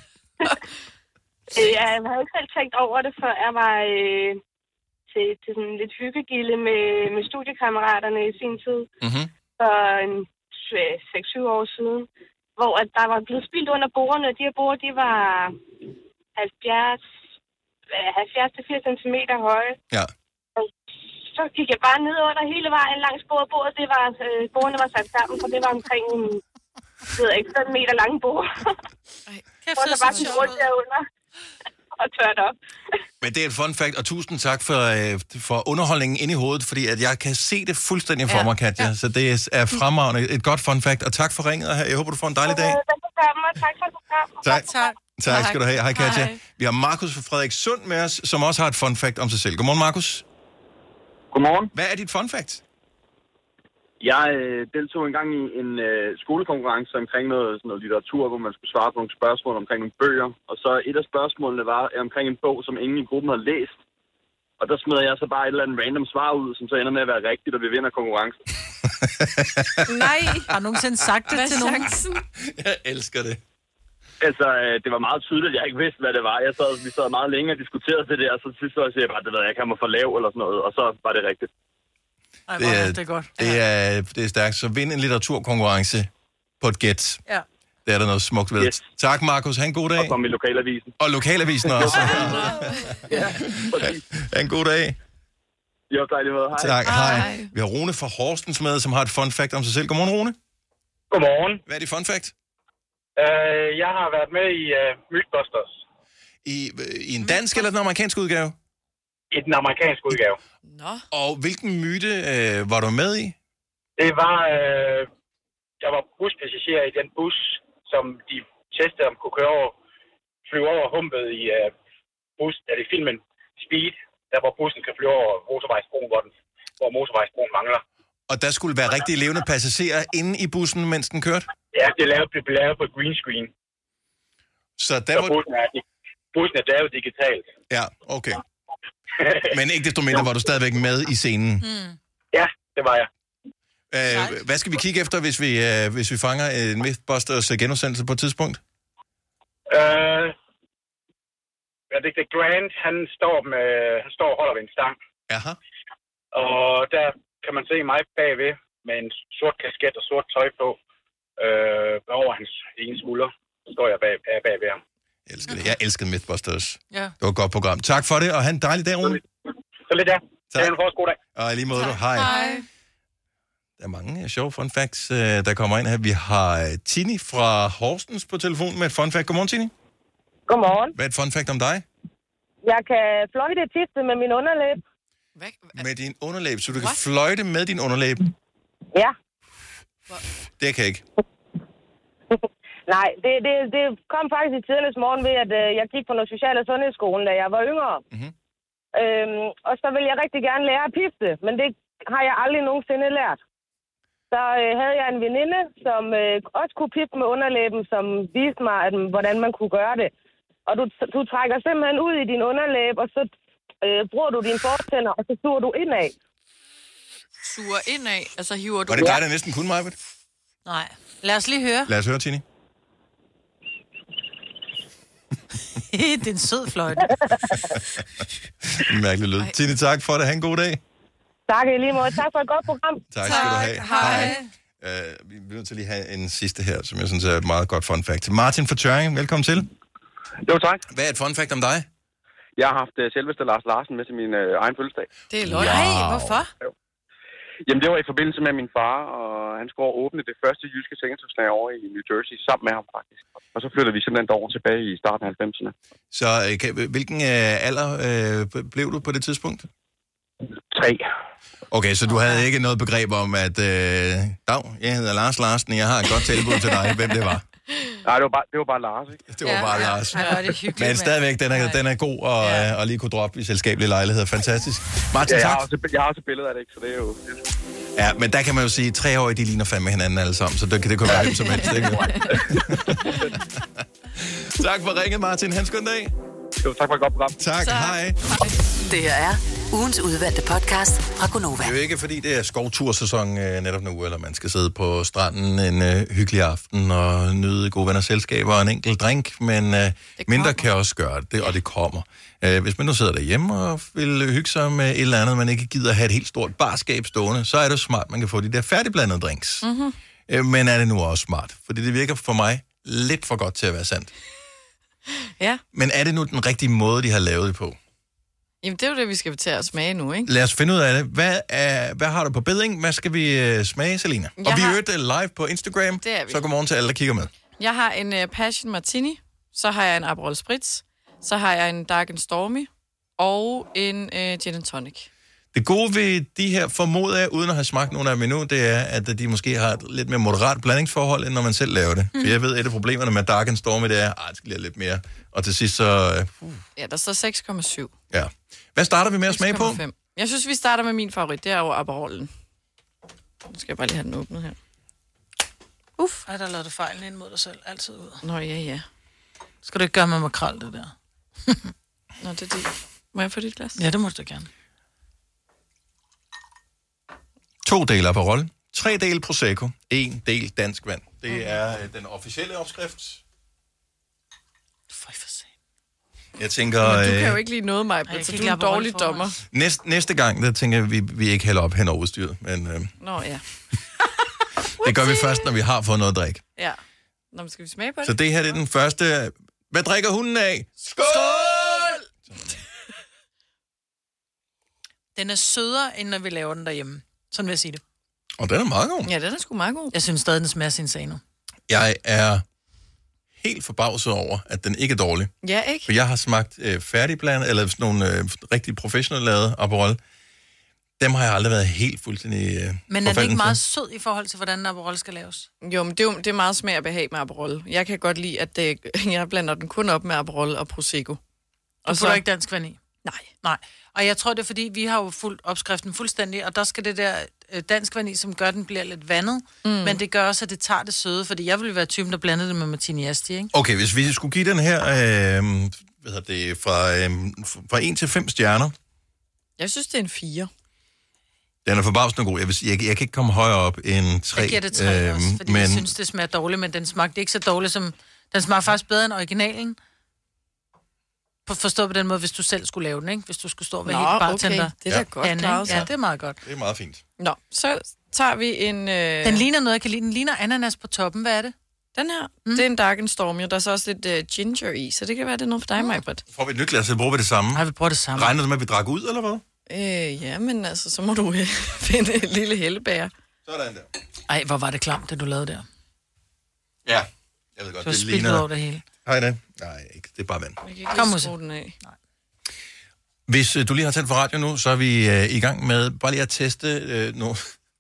Jeg havde ikke selv tænkt over det, før jeg var øh, til, til sådan lidt hyggegilde med, med studiekammeraterne i sin tid. Mm-hmm. For en seks syv år siden. Hvor at der var blevet spildt under bordene. De her borde, de var halvfjerds til firs centimeter høje. Ja. Og så gik jeg bare ned under hele vejen langs bordet. Bordet, det var, øh, bordene var sat sammen, for det var omkring en, jeg ved ikke, fem meter lang bord. Hvor der bare sådan rundt derunder og tørt op. Men det er et fun fact, og tusind tak for, øh, for underholdningen inde i hovedet, fordi at jeg kan se det fuldstændig for Ja. mig, Katja. Ja. Så det er fremragende. Et godt fun fact, og tak for ringet. Jeg håber, du får en dejlig dag. Velbekomme, og tak for programmet. Tak. tak. Tak skal du have. Hej, Katja. Hej. Vi har Markus fra Frederikssund med os, som også har et fun fact om sig selv. Godmorgen, Markus. Godmorgen. Hvad er dit fun fact? Jeg øh, deltog engang i en øh, skolekonkurrence omkring noget, sådan noget litteratur, hvor man skulle svare på nogle spørgsmål omkring nogle bøger. Og så et af spørgsmålene var øh, omkring en bog, som ingen i gruppen havde læst. Og der smider jeg så bare et eller andet random svar ud, som så ender med at være rigtigt, og vi vinder konkurrencen. Nej, har du nogensinde sagt det Hvad til nogen? Jeg elsker det. Altså, øh, det var meget tydeligt, at jeg ikke vidste, hvad det var. Jeg sad, vi sad meget længe og diskuterede det der, og så til sidst så sagde jeg bare, det ved jeg, jeg kan mig for lav eller sådan noget, og så var det rigtigt. Ej, Det er, det er godt. det er, det er stærkt. Så vind en litteraturkonkurrence på et gæt. Ja. Det er der noget smukt ved. Yes. Tak, Markus. Ha' en god dag. Og kom i lokalavisen. Og lokalavisen også. Ha' en god dag. Jo, dejligt med. Hej. Tak, hej. Vi har Rune fra Horsens med, som har et fun fact om sig selv. Godmorgen, Rune. Godmorgen. Hvad er dit fun fact? Uh, jeg har været med i uh, Mythbusters. I, I en dansk eller den amerikanske udgave? I den amerikanske udgave. Nå. Og hvilken myte øh, var du med i? Det var, uh, jeg var buspassager i den bus, som de testede, om kunne køre over, flyve over humpet i uh, bus, er det filmen Speed, der hvor bussen kan flyve over motorvejsbroen, hvor, den, hvor motorvejsbroen mangler. Og der skulle være rigtig levende passagerer inde i bussen, mens den kørte? Ja, det blev lavet, lavet på green screen. Så der Så var... bussen er, bussen er lavet digitalt. Ja, okay. Men ikke desto mindre var du stadigvæk med i scenen. Mm. Ja, det var jeg. Øh, hvad skal vi kigge efter, hvis vi, øh, hvis vi fanger en Mythbusters genudsendelse på et tidspunkt? Øh, ja, det er Grant, han står, med, han står og holder ved en stang. Aha. Og der kan man se mig bagved med en sort kasket og sort tøj på. Øh, over hans ene skulder står jeg bag, bagved ham. Jeg elsker det. Jeg elskede Mythbusters. Ja. Det var et godt program. Tak for det, og have en dejlig dag, Rune. Så lidt der. Tak. Det er en for god dag. Og i lige måde, du. Hej. Hej. Der er mange uh, sjove fun facts, uh, der kommer ind her. Vi har uh, Tini fra Horsens på telefon med et fun fact. Godmorgen, Tini. Godmorgen. Hvad er et fun fact om dig? Jeg kan fløjte tisse med min underlæb. Med din underlæb, så du kan fløjte med din underlæb? Ja. Det kan jeg ikke. Nej, det, det, det kom faktisk i tidernes morgen ved, at øh, jeg gik på noget social- og sundhedsskolen, da jeg var yngre. Mm-hmm. Øhm, og så ville jeg rigtig gerne lære at pifte, men det har jeg aldrig nogensinde lært. Så øh, havde jeg en veninde, som øh, også kunne pifte med underlæben, som viste mig, at, hvordan man kunne gøre det. Og du, du trækker simpelthen ud i din underlæb, og så øh, bruger du dine fortænder, og så suger du indad. Suger indad? Altså hiver du... Var det dig, der næsten kunne, Majbert? Nej. Lad os lige høre. Lad os høre, Tini. Det er en sød fløjte. Mærkelig lyd. Tini, tak for det. Ha' en god dag. Tak i lige måde. Tak for et godt program. Tak skal du have. Hej. Uh, vi er nødt til lige have en sidste her, som jeg synes er et meget godt fun fact. Martin fra Tjørring, velkommen til. Jo, tak. Hvad er et fun fact om dig? Jeg har haft uh, selveste Lars Larsen med til min uh, egen fødselsdag. Det er løgn. Wow. Hvorfor? Jo. Jamen, det var i forbindelse med min far, og han skulle åbne det første jyske sengetøjslager over i New Jersey, sammen med ham faktisk. Og så flyttede vi simpelthen derover tilbage i starten af halvfemserne. Så kan, hvilken uh, alder uh, blev du på det tidspunkt? Tre. Okay, så du havde ikke noget begreb om, at øh, dag, jeg hedder Lars Larsen, jeg har et godt tilbud til dig, hvem det var? Nej, det var bare, det var bare Lars, ikke? Det var ja, bare Lars. Ja, det er hyggeligt, men stadigvæk, den er, den er god at, ja. øh, at lige kunne droppe i selskabelige lejligheder. Fantastisk. Martin, ja, jeg, tak. har også, jeg har også billeder af det, ikke? Så det er jo... Ja, men der kan man jo sige, at treårige, de ligner fandme hinanden alle sammen, så det, det kunne være hvem som helst, ikke? Tak for ringet, Martin. Han skøn dag. Jo, tak for et godt program. Tak, tak. Hej. Hej. Det her er ugens udvalgte podcast fra Gonova. Det er jo ikke, fordi det er skovtursæson øh, netop nu, eller man skal sidde på stranden en øh, hyggelig aften og nyde gode venner selskaber og en enkelt drink, men øh, mindre kan også gøre det, og det kommer. Øh, hvis man nu sidder derhjemme og vil hygge sig med et eller andet, man ikke gider have et helt stort barskab stående, så er det smart, man kan få de der færdigblandede drinks. Mm-hmm. Øh, men er det nu også smart? Fordi det virker for mig lidt for godt til at være sandt. Ja. Men er det nu den rigtige måde, de har lavet det på? Jamen, det er jo det, vi skal til at smage nu, ikke? Lad os finde ud af det. Hvad, er, hvad har du på beding? Hvad skal vi uh, smage, Selina? Jeg og vi har... er jo live på Instagram, det er vi. Så godmorgen til alle, der kigger med. Jeg har en uh, Passion Martini, så har jeg en Aperol Spritz, så har jeg en Dark and Stormy og en uh, Gin and Tonic. Det gode ved de her formoder jeg, uden at have smagt nogen af dem endnu, det er, at de måske har et lidt mere moderat blandingsforhold, end når man selv laver det. Mm. For jeg ved, at et af problemerne med Dark and Stormy, det er, at det skal lige lidt mere. Og til sidst så... Uh. Ja, der står seks komma syv. Ja. Hvad starter vi med at smage på? Jeg synes, vi starter med min favorit. Det er jo Aperolen. Nu skal jeg bare lige have den åbnet her. Uff. Ej, der lavede du fejlen ind mod dig selv. Altid ud. Nå, ja, ja. Skal du ikke gøre med makrel, det der? Nå, det er det. Må jeg få dit glas? Ja, det må du gerne. To dele Aperol, tre dele Prosecco, en del dansk vand. Det okay. er øh, den officielle opskrift. For for sent. Jeg tænker... Men du kan jo ikke lide noget, mig, så du er en dårlig dommer. Næste, næste gang, der tænker jeg, vi, vi ikke hælder op hen over udstyret. Men, øh, Nå, ja. det gør vi først, når vi har fået noget at drikke. Ja. Nå, men skal vi smage på det? Så det her det er den første... Hvad drikker hunden af? Skål! Skål! Den er sødere, end når vi laver den derhjemme. Sådan vil jeg sige det. Og den er meget god. Ja, den er sgu meget god. Jeg synes stadig, den smager sin sag nu. Jeg er helt forbavset over, at den ikke er dårlig. Ja, ikke? For jeg har smagt øh, færdigblandet, eller sådan nogle øh, rigtig professionelle lavede Aperol. Dem har jeg aldrig været helt fuldstændig øh, Men er den ikke meget sød i forhold til, hvordan en Aperol skal laves? Jo, men det er, jo, det er meget smag og behag med Aperol. Jeg kan godt lide, at det, jeg blander den kun op med Aperol og Prosecco. Og så er der ikke dansk vand i? Nej. Nej. Og jeg tror, det er fordi, vi har jo fuldt opskriften fuldstændig, og der skal det der øh, dansk vand i, som gør, den bliver lidt vandet, mm. men det gør også, at det tager det søde, fordi jeg ville være typen, der blandede det med Martini Asti, ikke? Okay, hvis vi skulle give den her, øh, hvad hedder det, fra, øh, fra en til fem stjerner. Jeg synes, det er en fire. Den er forbavsende god. Jeg, vil, jeg, jeg kan ikke komme højere op end tre. Jeg giver det tre øh, også, fordi men... jeg synes, det smager dårligt, men den smagte ikke så dårligt som... Den smager faktisk bedre end originalen. På forstå på den måde, hvis du selv skulle lave den, ikke? Hvis du skulle stå og være helt bartender. Okay. Det er da ja. godt Anne, klaret. Ja, det er meget godt. Det er meget fint. Nå, så tager vi en... Øh... Den ligner noget, jeg kan lide. Den ligner ananas på toppen. Hvad er det? Den her, mm. det er en Dark and Stormy, og der er så også lidt uh, ginger i, så det kan være, det er noget for dig, Majbert. Får vi et nyt glas, så bruger vi det samme? Nej, vi bruger det samme. Regner du med, at vi drak ud, eller hvad? Øh, ja, men altså, så må du finde et lille hellebær. Sådan der. Ej, hvor var det klamt, det du lavede der. Ja, jeg ved godt, du det ligner... Du har over det hele. Hej det. Nej, ikke. Det er bare vand. Kom og den af. Nej. Hvis uh, du lige har tændt for radio nu, så er vi uh, i gang med bare lige at teste uh, nogle,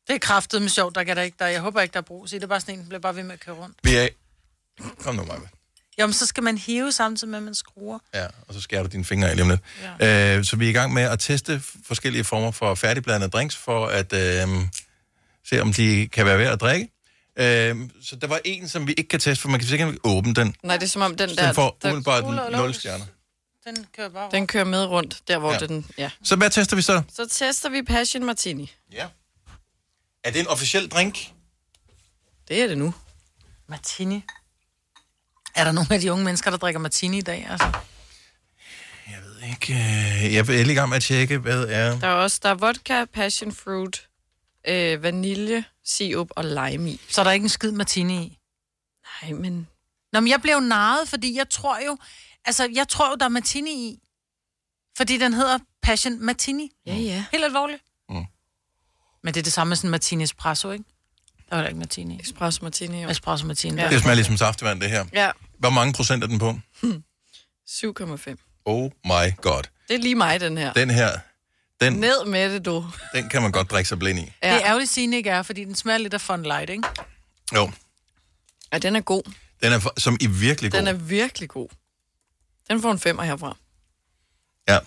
Det er kraftet med sjovt, der kan der ikke. Der, jeg håber ikke, der er brug. Så det er bare sådan en, der bliver bare ved med at køre rundt. Vi er... Kom nu, Maja. Jo, men så skal man hive samtidig med, at man skruer. Ja, og så skærer du dine fingre af lige om lidt. Ja. Øh, så vi er i gang med at teste forskellige former for færdigblandede drinks, for at øh, se, om de kan være værd at drikke. Øh, så der var en, som vi ikke kan teste, for man kan sikkert ikke åbne den. Nej, det er som om den så der... Den får der, umiddelbart nul stjerner. Den kører bare rundt. Den kører med rundt, der hvor Ja. den... Ja. Så hvad tester vi så? Så tester vi Passion Martini. Ja. Er det en officiel drink? Det er det nu. Martini. Er der nogle af de unge mennesker, der drikker martini i dag, altså? Ikke, øh, jeg er lige i gang med at tjekke, hvad er... Der er også der er vodka, passion fruit, øh, vanilje, sirup og lime i. Så er der ikke en skid martini i? Nej, men... Nå, men jeg blev narret, fordi jeg tror jo... Altså, jeg tror jo, der er martini i. Fordi den hedder Passion Martini. Ja, ja. Helt alvorligt. Mm. Men det er det samme med sådan en martini espresso, ikke? Der var der ikke martini. Espresso martini, jo. Espresso martini. Ja. Det smager ligesom saftevand, det her. Ja. Hvor mange procent er den på? syv komma fem. Oh my god. Det er lige mig, den her. Den her, den, Ned med det, du. den kan man godt drikke sig blind i. Ja. Det er ærgerligt, Signe ikke er, fordi den smager lidt af Fun Light, ikke? Jo. Ja, den er god. Den er for, som i virkelig god. Den er virkelig god. Den får en femmer herfra. Ja.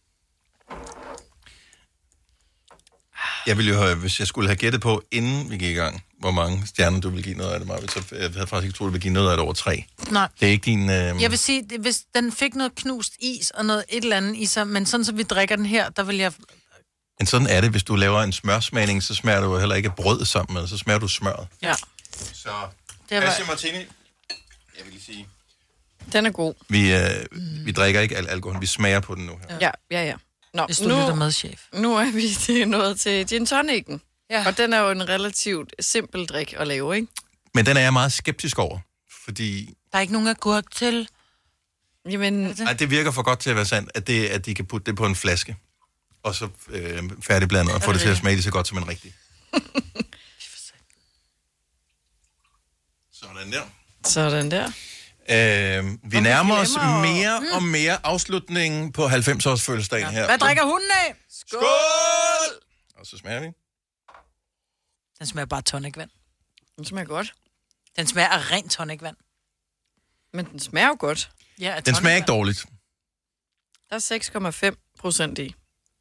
Jeg ville jo have, hvis jeg skulle have gættet på, inden vi gik i gang, hvor mange stjerner du ville give noget af det, Marvind, så jeg havde faktisk ikke troet, du ville give noget af det over tre. Nej. Det er ikke din... Øh... Jeg vil sige, det- hvis den fik noget knust is og noget et eller andet i sig, men sådan så vi drikker den her, der vil jeg... Men sådan er det, hvis du laver en smørsmagning, så smager du heller ikke brød sammen med, så smager du smøret. Ja. Så, Det var- Passion Martini, jeg vil lige sige... Den er god. Vi, øh, vi drikker ikke al alkohol, vi smager på den nu her. Ja, ja, ja. Nå, Hvis du lytter med, chef. Nu er vi til nået til gin tonic'en. Ja. Og den er jo en relativt simpel drik at lave, ikke? Men den er jeg meget skeptisk over, fordi Der er ikke nogen agurk til. Jamen... ej, det virker for godt til at være sandt, at, det, at de kan putte det på en flaske, og så øh, færdigblandet, og få det til at smage lige så godt som en rigtig. Sådan der. Sådan der. Øh, vi Og nærmer vi os glemmer- mere og mere afslutningen på halvfems-års fødselsdagen her. Hvad drikker hunden af? Skål! Og så smager vi. Den smager bare tonicvand. Den smager godt. Den smager af rent tonicvand. Men den smager jo godt. Ja, af Den smager ikke dårligt. Der er seks komma fem procent i.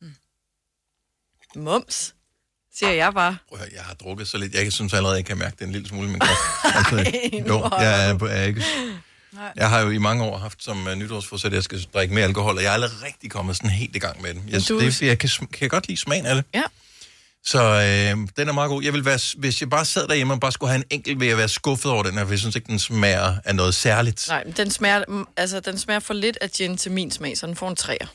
Mums, siger jeg bare. Prøv at høre, jeg har drukket så lidt. Jeg synes allerede, jeg kan mærke det en lille smule i min krop. Altså, jo, jeg er, jeg er ikke... Jeg har jo i mange år haft som uh, nytårsforsæt, at jeg skal drikke mere alkohol, og jeg er aldrig rigtig kommet sådan helt i gang med den. Jeg, Du- det, jeg kan, kan godt lide smagen af det. Ja. Så øh, den er meget god. Jeg vil være, hvis jeg bare sad derhjemme og bare skulle have en enkelt, vil jeg være skuffet over den her, for jeg synes ikke, den smager af noget særligt. Nej, men den smager, mm, altså, den smager for lidt af gin til min smag, så den får en træer.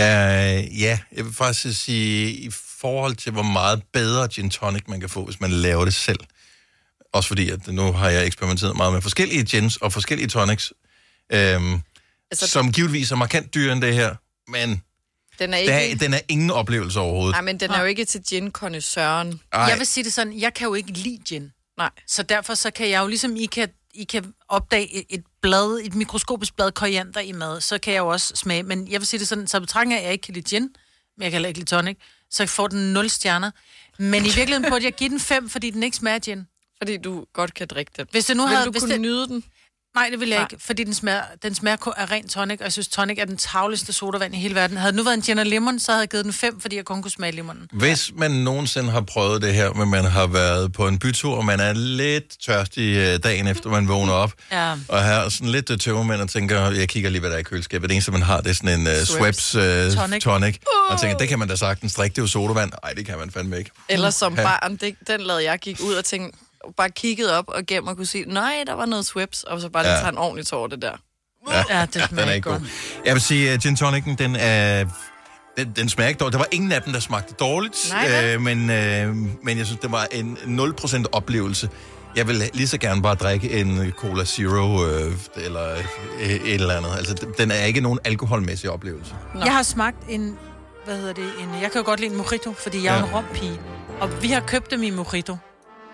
Uh, ja, jeg vil faktisk sige, i forhold til, hvor meget bedre gin tonic man kan få, hvis man laver det selv. Også fordi, at nu har jeg eksperimenteret meget med forskellige gins og forskellige tonics, øhm, altså, som givetvis er markant dyrere end det her, men Den er ikke... ikke... der, den er ingen oplevelse overhovedet. Nej, men den er jo ikke til gin-kondensøren. Ej. Jeg vil sige det sådan, jeg kan jo ikke lide gin. Nej. Så derfor så kan jeg jo ligesom, I kan, I kan opdage et, et blad, et mikroskopisk blad koriander i mad, så kan jeg jo også smage. Men jeg vil sige det sådan, så betragtning af, at jeg ikke kan lide gin, men jeg kan heller ikke lide tonic, så får den nul stjerner. Men i virkeligheden burde jeg give den fem, fordi den ikke smager gin. Fordi du godt kan drikke den. Hvis det nu Vil havde, du hvis kunne det, nyde den? Nej, det vil jeg Nej. ikke, fordi den smager, den smager kun af ren tonic, og jeg synes, tonic er den tavligste sodavand i hele verden. Havde det nu været en gin og lemon, så havde jeg givet den fem, fordi jeg kun kunne smage limonen. Hvis man nogensinde har prøvet det her, men man har været på en bytur, og man er lidt tørstig øh, dagen efter, man vågner op, Ja. og har sådan lidt øh, tømmermænd og tænker, jeg kigger lige, hvad der er i køleskabet. Det eneste, man har, det er sådan en uh, Schweppes. Schweppes uh, Tonic. tonic. tonic. Og tænker, det kan man da sagtens drikke, det er jo sodavand. Nej, det kan man fandme ikke. Eller som Ja. barn, det, den lavede jeg, gik ud og tænkte, bare kiggede op og gennem og kunne sige, nej, der var noget Schweppes, og så bare lige Ja. tage en ordentlig tår det der. Ja, Ja, det smager den er ikke ikke godt. god. Jeg vil sige, at gin tonicen, den er... Den, den smager ikke dårligt. Der var ingen af dem, der smagte dårligt, Nej, vel? øh, men, øh, men jeg synes, det var en nul procent oplevelse. Jeg vil lige så gerne bare drikke en Cola Zero øh, eller øh, et eller andet. Altså, den er ikke nogen alkoholmæssig oplevelse. Nå. Jeg har smagt en, hvad hedder det, en, jeg kan jo godt lide en mojito, fordi jeg er Ja. en rompige. Og vi har købt dem i mojito.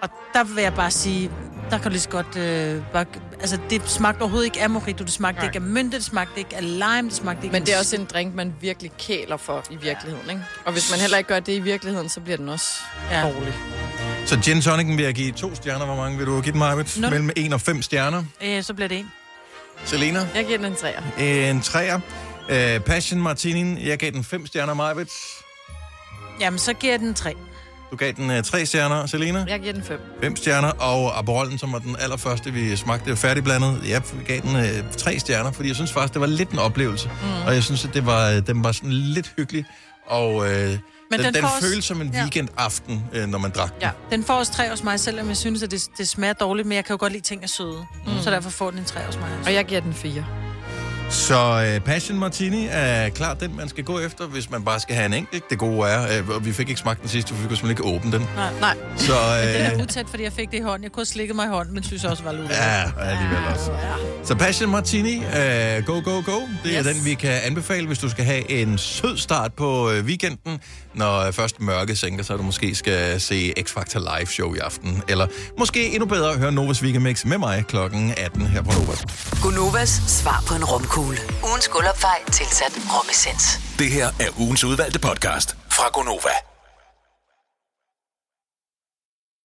Og der vil jeg bare sige, der kan du lige så godt... Øh, bare, altså, det smagte overhovedet ikke af mojito, det smagte Nej. ikke af mynte, det smagte ikke af lime, det smagte ikke... Men det er også en drink, man virkelig kæler for i virkeligheden, ikke? Og hvis man heller ikke gør det i virkeligheden, så bliver den også ja. dårlig. Så gin tonicen vil jeg give to stjerner. Hvor mange vil du give den, Majbet? Mellem en og fem stjerner. Øh, så bliver det en. Selena? Jeg giver den en træer. En træer. Uh, Passion Martini, jeg gav den fem stjerner, Majbet. Jamen, så giver jeg den tre. Du gav den uh, tre stjerner, Selena? Jeg giver den fem. Fem stjerner, og Aperollen, som var den allerførste, vi smagte færdigblandet, jeg gav den uh, tre stjerner, fordi jeg synes faktisk, det var lidt en oplevelse. Mm. Og jeg synes, at det var, den var sådan lidt hyggelig, og uh, den, den, den føles også som en ja. weekendaften, uh, når man drak den. Ja, den får også tre hos mig, selvom jeg synes, at det, det smager dårligt, men jeg kan jo godt lide ting af søde. Mm. Så derfor får den en tre hos mig. Og jeg giver den fire. Så uh, Passion Martini er klart den, man skal gå efter, hvis man bare skal have en enkelt. Det gode er, uh, vi fik ikke smagt den sidste, for vi kunne simpelthen ikke åbne den. Nej, nej. Så, uh, men den er utæt, fordi jeg fik det i hånden. Jeg kunne slikke mig i hånden, men synes også, var luret. Ja, alligevel også. Ja. Så Passion Martini, uh, go, go, go. Det yes. er den, vi kan anbefale, hvis du skal have en sød start på uh, weekenden. Når uh, først mørke sænker, så du måske skal se X-Factor Live Show i aften. Eller måske endnu bedre høre Novas Weekend Mix med mig klokken atten her på Nova. Gonovas svar på en romkugle. Ugens guldopfej tilsat romessens. Det her er ugens udvalgte podcast fra Gonova.